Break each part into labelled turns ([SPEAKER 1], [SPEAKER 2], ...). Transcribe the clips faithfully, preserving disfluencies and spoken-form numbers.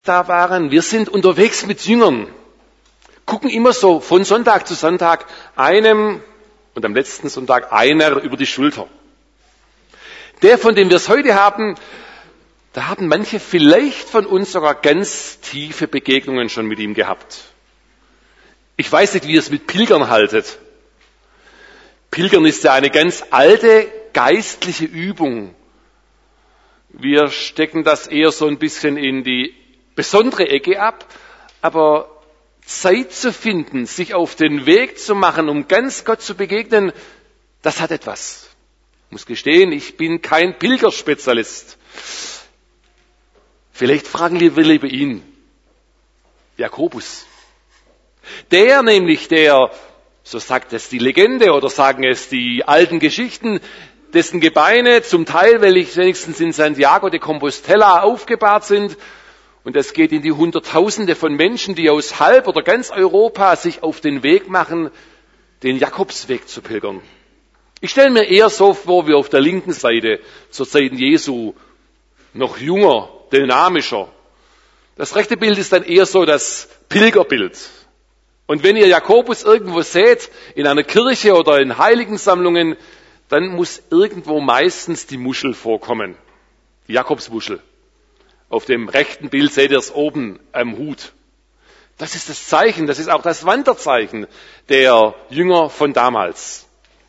[SPEAKER 1] da waren, wir sind unterwegs mit Jüngern, gucken immer so von Sonntag zu Sonntag einem und am letzten Sonntag einer über die Schulter. Der, von dem wir es heute haben, da haben manche vielleicht von uns sogar ganz tiefe Begegnungen schon mit ihm gehabt. Ich weiß nicht, wie ihr es mit Pilgern haltet. Pilgern ist ja eine ganz alte geistliche Übung. Wir stecken das eher so ein bisschen in die besondere Ecke ab, aber Zeit zu finden, sich auf den Weg zu machen, um ganz Gott zu begegnen, das hat etwas. Ich muss gestehen, ich bin kein Pilgerspezialist. Vielleicht fragen wir lieber ihn, Jakobus. Der nämlich, der, so sagt es die Legende oder sagen es die alten Geschichten, dessen Gebeine zum Teil wenigstens in Santiago de Compostela aufgebahrt sind. Und es geht in die Hunderttausende von Menschen, die aus halb oder ganz Europa sich auf den Weg machen, den Jakobsweg zu pilgern. Ich stelle mir eher so vor, wie auf der linken Seite zur Zeit Jesu, noch jünger, dynamischer. Das rechte Bild ist dann eher so das Pilgerbild. Und wenn ihr Jakobus irgendwo seht, in einer Kirche oder in Heiligensammlungen, dann muss irgendwo meistens die Muschel vorkommen, die Jakobsmuschel. Auf dem rechten Bild seht ihr es oben am Hut. Das ist das Zeichen, das ist auch das Wanderzeichen der Jünger von damals.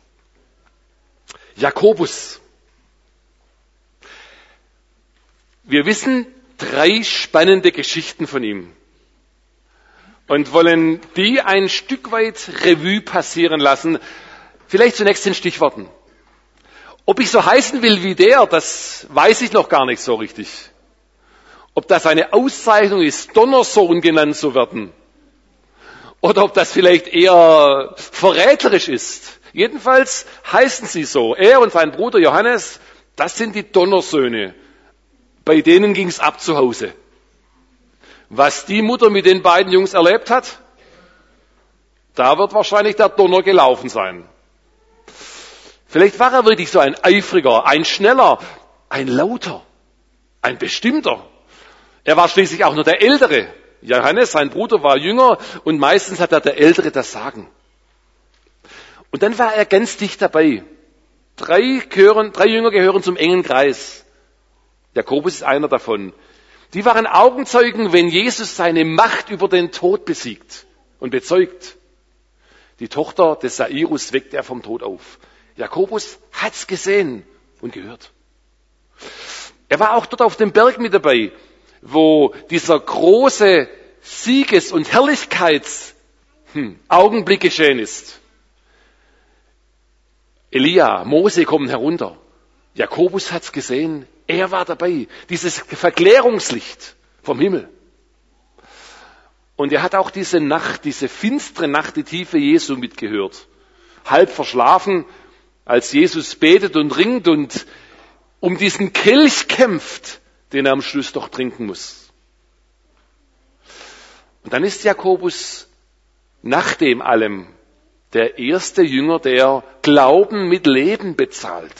[SPEAKER 1] Jakobus. Wir wissen drei spannende Geschichten von ihm und wollen die ein Stück weit Revue passieren lassen. Vielleicht zunächst in Stichworten. Ob ich so heißen will wie der, das weiß ich noch gar nicht so richtig. Ob das eine Auszeichnung ist, Donnersohn genannt zu werden, oder ob das vielleicht eher verräterisch ist. Jedenfalls heißen sie so. Er und sein Bruder Johannes, das sind die Donnersöhne. Bei denen ging es ab zu Hause. Was die Mutter mit den beiden Jungs erlebt hat, da wird wahrscheinlich der Donner gelaufen sein. Vielleicht war er wirklich so ein eifriger, ein schneller, ein lauter, ein bestimmter. Er war schließlich auch nur der Ältere. Johannes, sein Bruder, war jünger und meistens hat er der Ältere das Sagen. Und dann war er ganz dicht dabei. Drei, gehören, drei Jünger gehören zum engen Kreis. Jakobus ist einer davon. Die waren Augenzeugen, wenn Jesus seine Macht über den Tod besiegt und bezeugt. Die Tochter des Jairus weckt er vom Tod auf. Jakobus hat's gesehen und gehört. Er war auch dort auf dem Berg mit dabei, wo dieser große Sieges- und Herrlichkeitsaugenblick geschehen ist. Elia, Mose kommen herunter. Jakobus hat's gesehen, er war dabei. Dieses Verklärungslicht vom Himmel. Und er hat auch diese Nacht, diese finstere Nacht, die Tiefe Jesu mitgehört. Halb verschlafen, als Jesus betet und ringt und um diesen Kelch kämpft, den er am Schluss doch trinken muss. Und dann ist Jakobus nach dem allem der erste Jünger, der Glauben mit Leben bezahlt.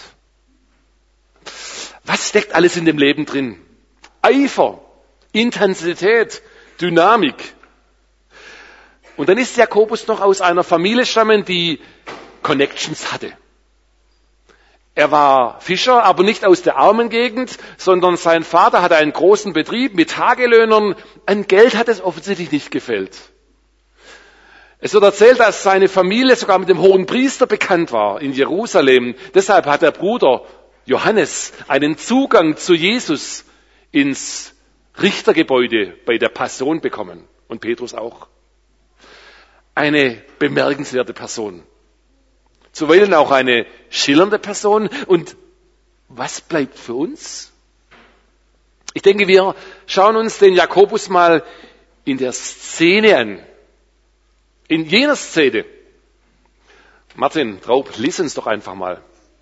[SPEAKER 1] Was steckt alles in dem Leben drin? Eifer, Intensität, Dynamik. Und dann ist Jakobus noch aus einer Familie stammend, die Connections hatte. Er war Fischer, aber nicht aus der armen Gegend, sondern sein Vater hatte einen großen Betrieb mit Tagelöhnern. An Geld hat es offensichtlich nicht gefehlt. Es wird erzählt, dass seine Familie sogar mit dem hohen Priester bekannt war in Jerusalem. Deshalb hat der Bruder Johannes einen Zugang zu Jesus ins Richtergebäude bei der Passion bekommen. Und Petrus auch. Eine bemerkenswerte Person. Zuweilen auch eine schillernde Person. Und was bleibt für uns? Ich denke, wir schauen uns den Jakobus mal in der Szene an. In jener Szene. Martin Traub, lies uns doch einfach mal.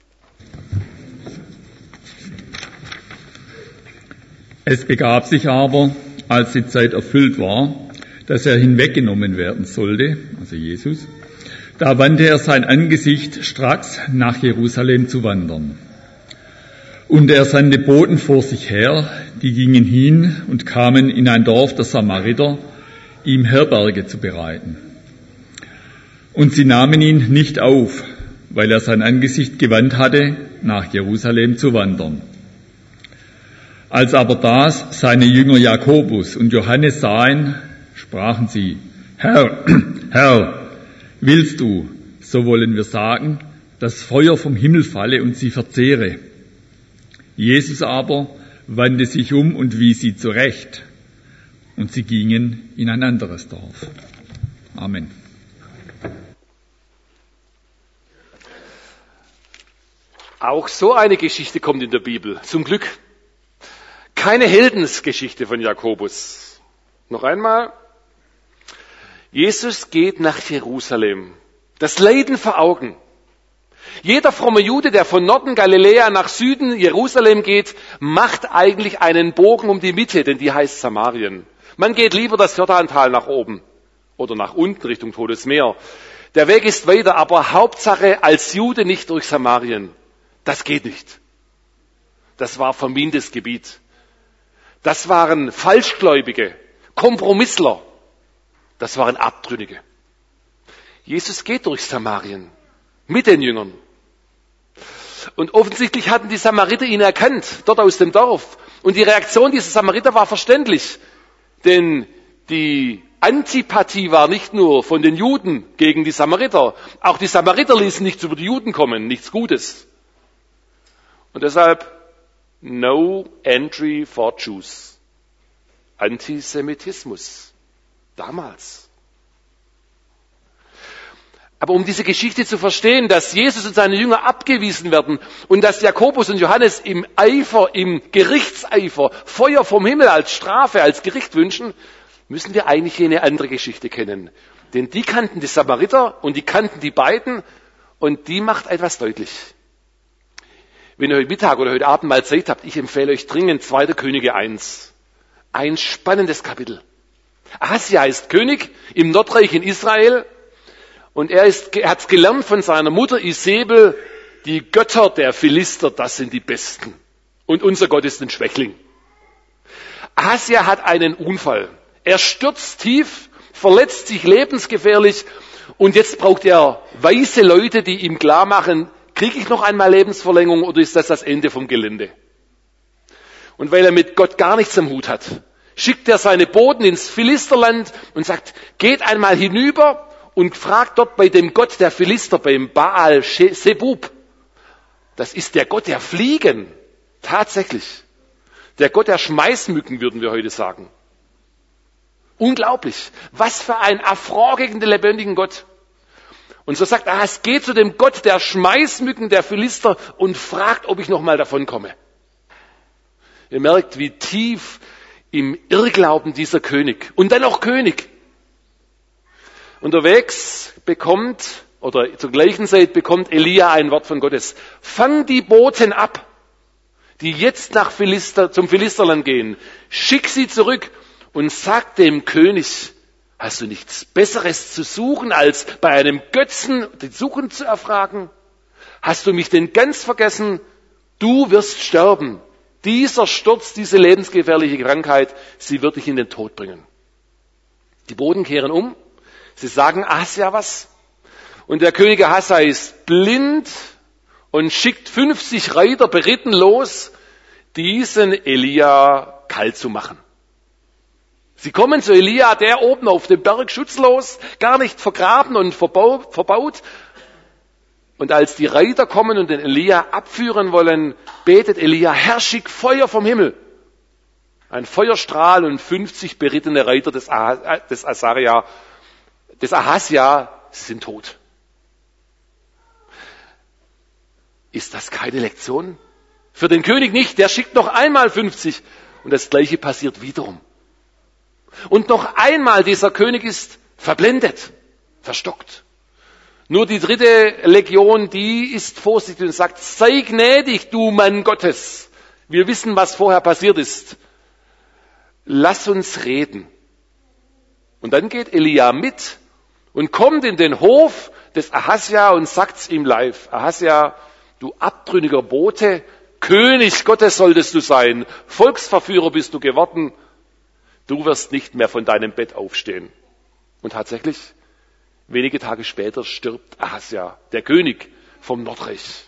[SPEAKER 2] Es begab sich aber, als die Zeit erfüllt war, dass er hinweggenommen werden sollte, also Jesus, da wandte er sein Angesicht stracks nach Jerusalem zu wandern. Und er sandte Boten vor sich her, die gingen hin und kamen in ein Dorf der Samariter, ihm Herberge zu bereiten. Und sie nahmen ihn nicht auf, weil er sein Angesicht gewandt hatte, nach Jerusalem zu wandern. Als aber das seine Jünger Jakobus und Johannes sahen, sprachen sie: Herr, Herr, willst du, so wollen wir sagen, dass Feuer vom Himmel falle und sie verzehre? Jesus aber wandte sich um und wies sie zurecht, und sie gingen in ein anderes Dorf. Amen.
[SPEAKER 1] Auch so eine Geschichte kommt in der Bibel, zum Glück. Keine Heldensgeschichte von Jakobus. Noch einmal. Jesus geht nach Jerusalem. Das Leiden vor Augen. Jeder fromme Jude, der von Norden Galiläa nach Süden Jerusalem geht, macht eigentlich einen Bogen um die Mitte, denn die heißt Samarien. Man geht lieber das Jordantal nach oben oder nach unten Richtung Totes Meer. Der Weg ist weiter, aber Hauptsache als Jude nicht durch Samarien. Das geht nicht. Das war vermintes Gebiet. Das waren Falschgläubige, Kompromissler. Das waren Abtrünnige. Jesus geht durch Samarien mit den Jüngern. Und offensichtlich hatten die Samariter ihn erkannt, dort aus dem Dorf. Und die Reaktion dieser Samariter war verständlich. Denn die Antipathie war nicht nur von den Juden gegen die Samariter. Auch die Samariter ließen nichts über die Juden kommen, nichts Gutes. Und deshalb no entry for Jews. Antisemitismus. Damals. Aber um diese Geschichte zu verstehen, dass Jesus und seine Jünger abgewiesen werden und dass Jakobus und Johannes im Eifer, im Gerichtseifer Feuer vom Himmel als Strafe, als Gericht wünschen, müssen wir eigentlich eine andere Geschichte kennen. Denn die kannten die Samariter und die kannten die beiden und die macht etwas deutlich. Wenn ihr heute Mittag oder heute Abend mal Zeit habt, ich empfehle euch dringend zweiter Könige eins. Ein spannendes Kapitel. Ahasja ist König im Nordreich in Israel und er, ist, er hat gelernt von seiner Mutter Isabel, die Götter der Philister, das sind die Besten. Und unser Gott ist ein Schwächling. Ahasja hat einen Unfall. Er stürzt tief, verletzt sich lebensgefährlich und jetzt braucht er weise Leute, die ihm klar machen, kriege ich noch einmal Lebensverlängerung oder ist das das Ende vom Gelände? Und weil er mit Gott gar nichts am Hut hat, schickt er seine Boten ins Philisterland und sagt, geht einmal hinüber und fragt dort bei dem Gott der Philister, beim Baal Zebub. Das ist der Gott der Fliegen. Tatsächlich. Der Gott der Schmeißmücken, würden wir heute sagen. Unglaublich. Was für ein Affront gegen den lebendigen Gott. Und so sagt er, es geht zu dem Gott der Schmeißmücken, der Philister und fragt, ob ich noch mal davon komme. Ihr merkt, wie tief im Irrglauben dieser König und dann auch König unterwegs bekommt, oder zur gleichen Zeit bekommt Elia ein Wort von Gottes. Fang die Boten ab, die jetzt nach Philister, zum Philisterland gehen. Schick sie zurück und sag dem König, hast du nichts Besseres zu suchen, als bei einem Götzen die Suchen zu erfragen? Hast du mich denn ganz vergessen? Du wirst sterben. Dieser Sturz, diese lebensgefährliche Krankheit, sie wird dich in den Tod bringen. Die Boten kehren um. Sie sagen Ahasja was. Und der König Ahasja ist blind und schickt fünfzig Reiter beritten los, diesen Elia kalt zu machen. Sie kommen zu Elia, der oben auf dem Berg schutzlos, gar nicht vergraben und verbaut. Und als die Reiter kommen und den Elia abführen wollen, betet Elia, Herr, schick Feuer vom Himmel. Ein Feuerstrahl und fünfzig berittene Reiter des, ah- des, Asaria, des Ahasja sind tot. Ist das keine Lektion? Für den König nicht, der schickt noch einmal fünfzig und das Gleiche passiert wiederum. Und noch einmal, dieser König ist verblendet, verstockt. Nur die dritte Legion, die ist vorsichtig und sagt, sei gnädig, du Mann Gottes. Wir wissen, was vorher passiert ist. Lass uns reden. Und dann geht Elia mit und kommt in den Hof des Ahasja und sagt's ihm live. Ahasja, du abtrünniger Bote, König Gottes solltest du sein. Volksverführer bist du geworden. Du wirst nicht mehr von deinem Bett aufstehen. Und tatsächlich, wenige Tage später stirbt Ahasja, der König vom Nordreich.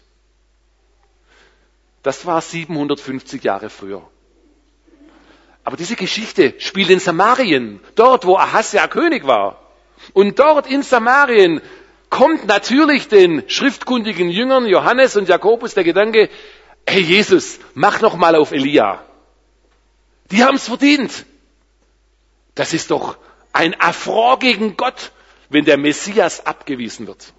[SPEAKER 1] Das war siebenhundertfünfzig Jahre früher. Aber diese Geschichte spielt in Samarien, dort, wo Ahasja König war. Und dort in Samarien kommt natürlich den schriftkundigen Jüngern Johannes und Jakobus der Gedanke, hey Jesus, mach noch mal auf Elia. Die haben es verdient. Das ist doch ein Affront gegen Gott, wenn der Messias abgewiesen wird.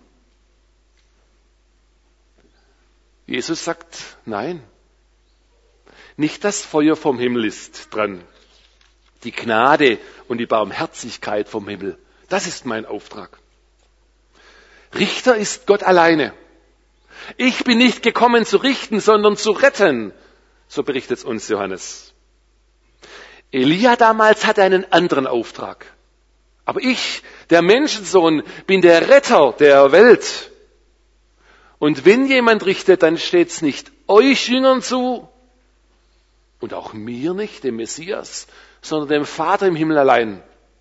[SPEAKER 1] Jesus sagt, nein, nicht das Feuer vom Himmel ist dran. Die Gnade und die Barmherzigkeit vom Himmel, das ist mein Auftrag. Richter ist Gott alleine. Ich bin nicht gekommen zu richten, sondern zu retten, so berichtet uns Johannes. Elia damals hatte einen anderen Auftrag. Aber ich, der Menschensohn, bin der Retter der Welt. Und wenn jemand richtet, dann steht es nicht euch Jüngern zu und auch mir nicht, dem Messias, sondern dem Vater im Himmel allein.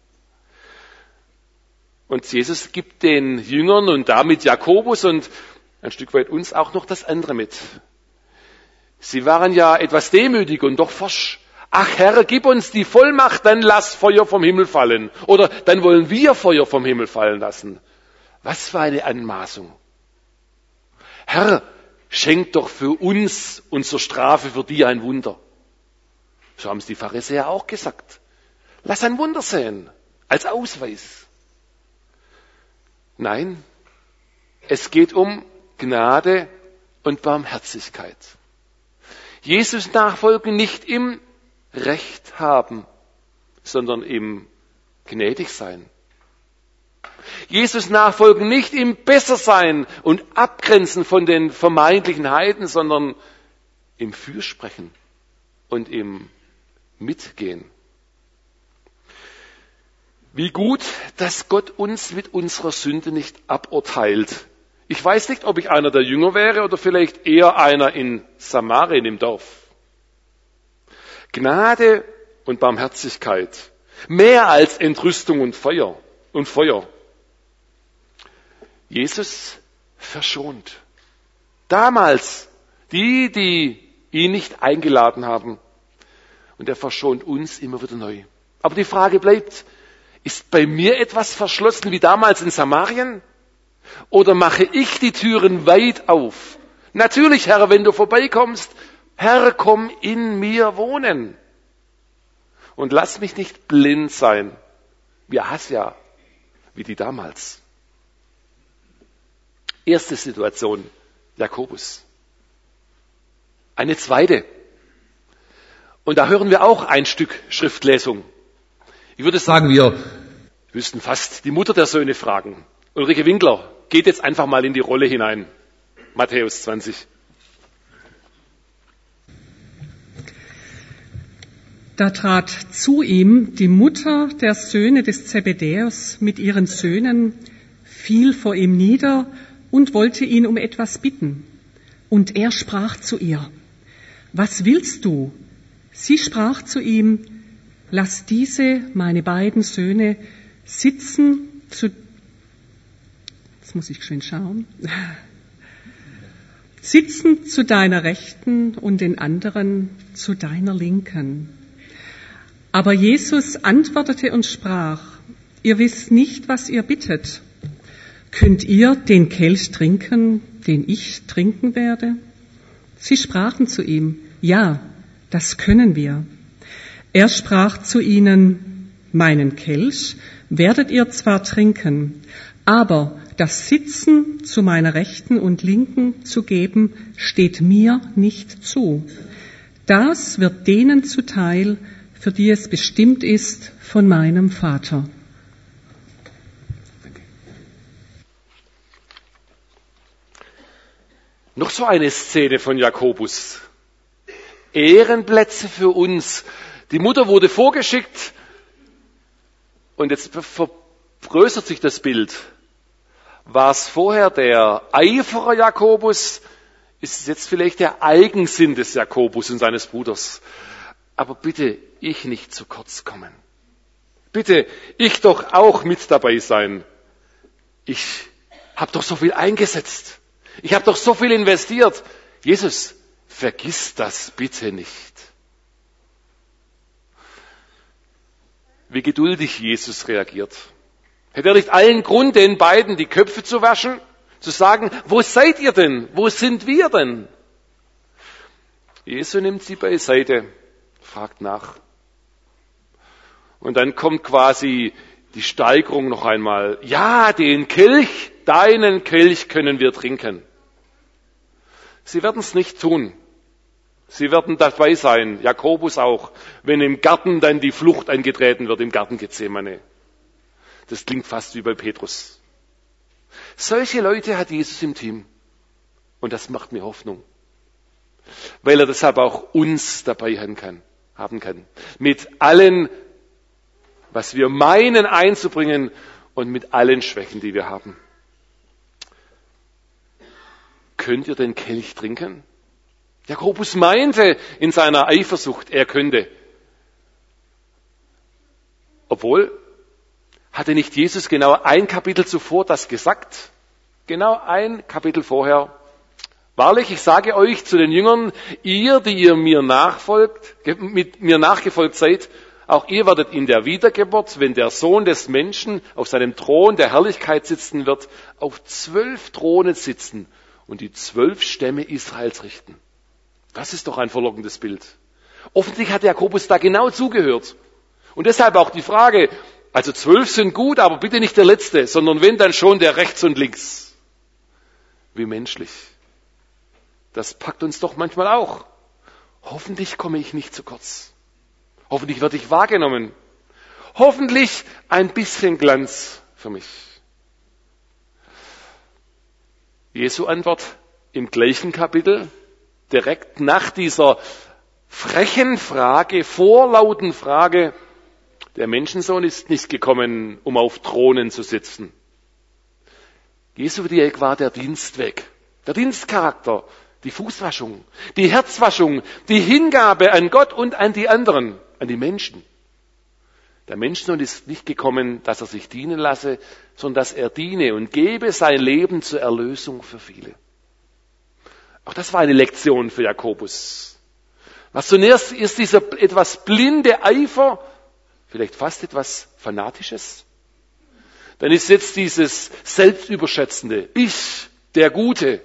[SPEAKER 1] Und Jesus gibt den Jüngern und damit Jakobus und ein Stück weit uns auch noch das andere mit. Sie waren ja etwas demütig und doch forsch. Ach Herr, gib uns die Vollmacht, dann lass Feuer vom Himmel fallen. Oder dann wollen wir Feuer vom Himmel fallen lassen. Was für eine Anmaßung. Herr, schenk doch für uns und zur Strafe für die ein Wunder. So haben es die Pharisäer auch gesagt. Lass ein Wunder sehen, als Ausweis. Nein, es geht um Gnade und Barmherzigkeit. Jesus nachfolgen nicht im Recht haben, sondern im gnädig sein. Jesus nachfolgen nicht im Bessersein und Abgrenzen von den vermeintlichen Heiden, sondern im Fürsprechen und im Mitgehen. Wie gut, dass Gott uns mit unserer Sünde nicht aburteilt. Ich weiß nicht, ob ich einer der Jünger wäre oder vielleicht eher einer in Samarien im Dorf. Gnade und Barmherzigkeit, mehr als Entrüstung und Feuer und Feuer. Jesus verschont. Damals die, die ihn nicht eingeladen haben. Und er verschont uns immer wieder neu. Aber die Frage bleibt, ist bei mir etwas verschlossen wie damals in Samarien? Oder mache ich die Türen weit auf? Natürlich, Herr, wenn du vorbeikommst, Herr, komm in mir wohnen. Und lass mich nicht blind sein, wie Ahasja, wie die damals. Erste Situation, Jakobus. Eine zweite. Und da hören wir auch ein Stück Schriftlesung. Ich würde sagen, wir müssten fast die Mutter der Söhne fragen. Ulrike Winkler, geht jetzt einfach mal in die Rolle hinein. Matthäus zwanzig.
[SPEAKER 3] Da trat zu ihm die Mutter der Söhne des Zebedäus mit ihren Söhnen, fiel vor ihm nieder und wollte ihn um etwas bitten. Und er sprach zu ihr, was willst du? Sie sprach zu ihm, lass diese, meine beiden Söhne, sitzen zu, jetzt muss ich schön schauen, sitzen zu deiner Rechten und den anderen zu deiner Linken. Aber Jesus antwortete und sprach, ihr wisst nicht, was ihr bittet. Könnt ihr den Kelch trinken, den ich trinken werde? Sie sprachen zu ihm, ja, das können wir. Er sprach zu ihnen, meinen Kelch werdet ihr zwar trinken, aber das Sitzen zu meiner Rechten und Linken zu geben, steht mir nicht zu. Das wird denen zuteil, für die es bestimmt ist von meinem Vater.
[SPEAKER 1] Noch so eine Szene von Jakobus. Ehrenplätze für uns. Die Mutter wurde vorgeschickt und jetzt vergrößert sich das Bild. War es vorher der Eiferer Jakobus, ist jetzt vielleicht der Eigensinn des Jakobus und seines Bruders. Aber bitte, ich nicht zu kurz kommen. Bitte, ich doch auch mit dabei sein. Ich habe doch so viel eingesetzt. Ich habe doch so viel investiert. Jesus, vergiss das bitte nicht. Wie geduldig Jesus reagiert. Hätte er nicht allen Grund, den beiden die Köpfe zu waschen? Zu sagen, wo seid ihr denn? Wo sind wir denn? Jesus nimmt sie beiseite, fragt nach. Und dann kommt quasi die Steigerung noch einmal. Ja, den Kelch, deinen Kelch können wir trinken. Sie werden es nicht tun. Sie werden dabei sein, Jakobus auch, wenn im Garten dann die Flucht angetreten wird, im Garten Gethsemane. Das klingt fast wie bei Petrus. Solche Leute hat Jesus im Team. Und das macht mir Hoffnung. Weil er deshalb auch uns dabei haben kann. Haben kann. Mit allen, was wir meinen einzubringen und mit allen Schwächen, die wir haben. Könnt ihr den Kelch trinken? Jakobus meinte in seiner Eifersucht, er könnte. Obwohl, hatte nicht Jesus genau ein Kapitel zuvor das gesagt? Genau ein Kapitel vorher. Wahrlich, ich sage euch zu den Jüngern, ihr, die ihr mir nachfolgt, mit mir nachgefolgt seid, auch ihr werdet in der Wiedergeburt, wenn der Sohn des Menschen auf seinem Thron der Herrlichkeit sitzen wird, auf zwölf Thronen sitzen und die zwölf Stämme Israels richten. Das ist doch ein verlockendes Bild. Offensichtlich hat Jakobus da genau zugehört. Und deshalb auch die Frage, also zwölf sind gut, aber bitte nicht der letzte, sondern wenn, dann schon der rechts und links. Wie menschlich. Das packt uns doch manchmal auch. Hoffentlich komme ich nicht zu kurz. Hoffentlich werde ich wahrgenommen. Hoffentlich ein bisschen Glanz für mich. Jesu Antwort im gleichen Kapitel, direkt nach dieser frechen Frage, vorlauten Frage, der Menschensohn ist nicht gekommen, um auf Thronen zu sitzen. Jesu Weg war der Dienstweg, der Dienstcharakter, die Fußwaschung, die Herzwaschung, die Hingabe an Gott und an die anderen, an die Menschen. Der Menschensohn ist nicht gekommen, dass er sich dienen lasse, sondern dass er diene und gebe sein Leben zur Erlösung für viele. Auch das war eine Lektion für Jakobus. Was zunächst ist dieser etwas blinde Eifer, vielleicht fast etwas Fanatisches. Dann ist jetzt dieses Selbstüberschätzende, ich, der Gute.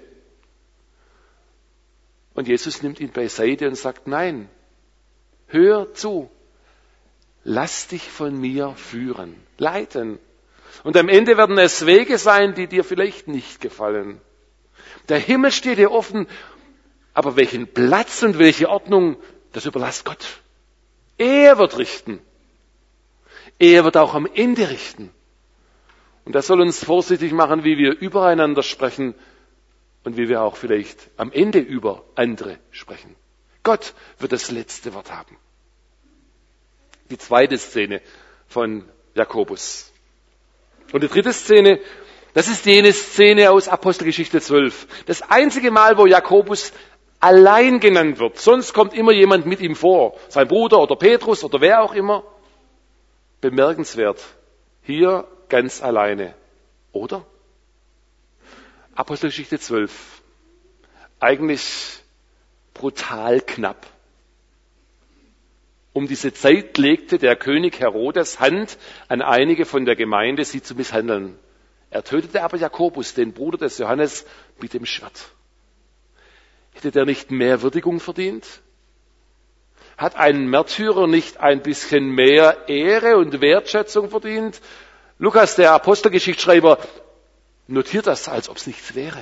[SPEAKER 1] Und Jesus nimmt ihn beiseite und sagt, nein, hör zu, lass dich von mir führen, leiten. Und am Ende werden es Wege sein, die dir vielleicht nicht gefallen. Der Himmel steht dir offen, aber welchen Platz und welche Ordnung, das überlasst Gott. Er wird richten. Er wird auch am Ende richten. Und das soll uns vorsichtig machen, wie wir übereinander sprechen und wie wir auch vielleicht am Ende über andere sprechen. Gott wird das letzte Wort haben. Die zweite Szene von Jakobus. Und die dritte Szene, das ist jene Szene aus Apostelgeschichte zwölf. Das einzige Mal, wo Jakobus allein genannt wird. Sonst kommt immer jemand mit ihm vor. Sein Bruder oder Petrus oder wer auch immer. Bemerkenswert. Hier ganz alleine. Oder? Apostelgeschichte zwölf. Eigentlich brutal knapp. Um diese Zeit legte der König Herodes Hand an einige von der Gemeinde, sie zu misshandeln. Er tötete aber Jakobus, den Bruder des Johannes, mit dem Schwert. Hätte der nicht mehr Würdigung verdient? Hat ein Märtyrer nicht ein bisschen mehr Ehre und Wertschätzung verdient? Lukas, der Apostelgeschichtsschreiber, notiert das, als ob es nichts wäre.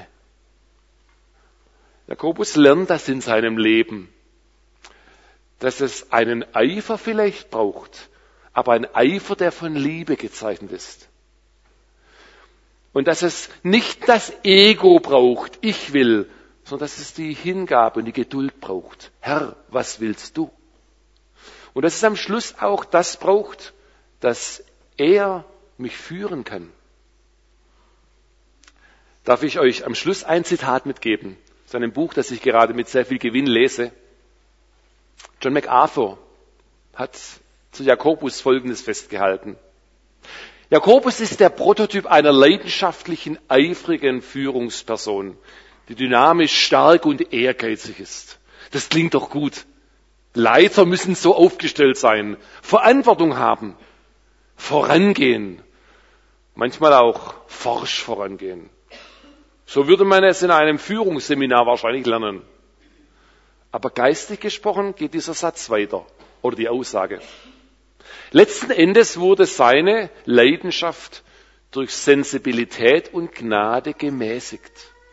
[SPEAKER 1] Jakobus lernt das in seinem Leben, dass es einen Eifer vielleicht braucht, aber ein Eifer, der von Liebe gezeichnet ist. Und dass es nicht das Ego braucht, ich will, sondern dass es die Hingabe und die Geduld braucht. Herr, was willst du? Und dass es am Schluss auch das braucht, dass er mich führen kann. Darf ich euch am Schluss ein Zitat mitgeben Seinem Buch, das ich gerade mit sehr viel Gewinn lese. John MacArthur hat zu Jakobus Folgendes festgehalten. Jakobus ist der Prototyp einer leidenschaftlichen, eifrigen Führungsperson, die dynamisch, stark und ehrgeizig ist. Das klingt doch gut. Leiter müssen so aufgestellt sein, Verantwortung haben, vorangehen, manchmal auch forsch vorangehen. So würde man es in einem Führungsseminar wahrscheinlich lernen. Aber geistig gesprochen geht dieser Satz weiter, oder die Aussage. Letzten Endes wurde seine Leidenschaft durch Sensibilität und Gnade gemäßigt.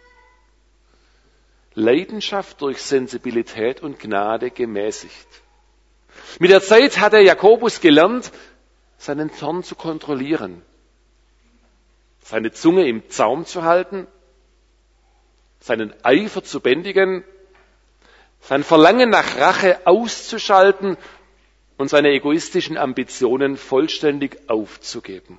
[SPEAKER 1] Leidenschaft durch Sensibilität und Gnade gemäßigt. Mit der Zeit hat der Jakobus gelernt, seinen Zorn zu kontrollieren, seine Zunge im Zaum zu halten, seinen Eifer zu bändigen, sein Verlangen nach Rache auszuschalten und seine egoistischen Ambitionen vollständig aufzugeben.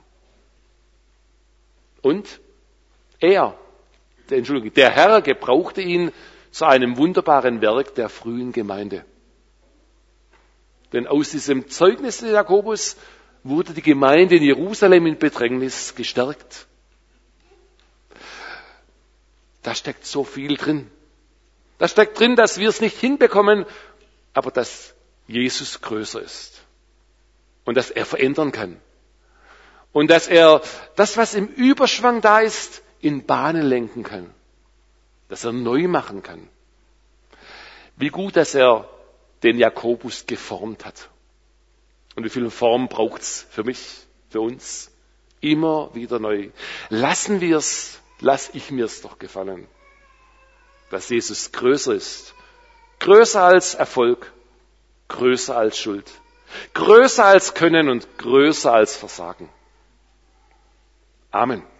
[SPEAKER 1] Und er, der, Entschuldigung, der Herr gebrauchte ihn zu einem wunderbaren Werk der frühen Gemeinde. Denn aus diesem Zeugnis des Jakobus wurde die Gemeinde in Jerusalem in Bedrängnis gestärkt. Da steckt so viel drin. Da steckt drin, dass wir es nicht hinbekommen, aber dass Jesus größer ist. Und dass er verändern kann. Und dass er das, was im Überschwang da ist, in Bahnen lenken kann. Dass er neu machen kann. Wie gut, dass er den Jakobus geformt hat. Und wie viel Form braucht's für mich, für uns? Immer wieder neu. Lassen wir's, lass ich mir's doch gefallen. Dass Jesus größer ist. Größer als Erfolg. Größer als Schuld. Größer als Können und größer als Versagen. Amen.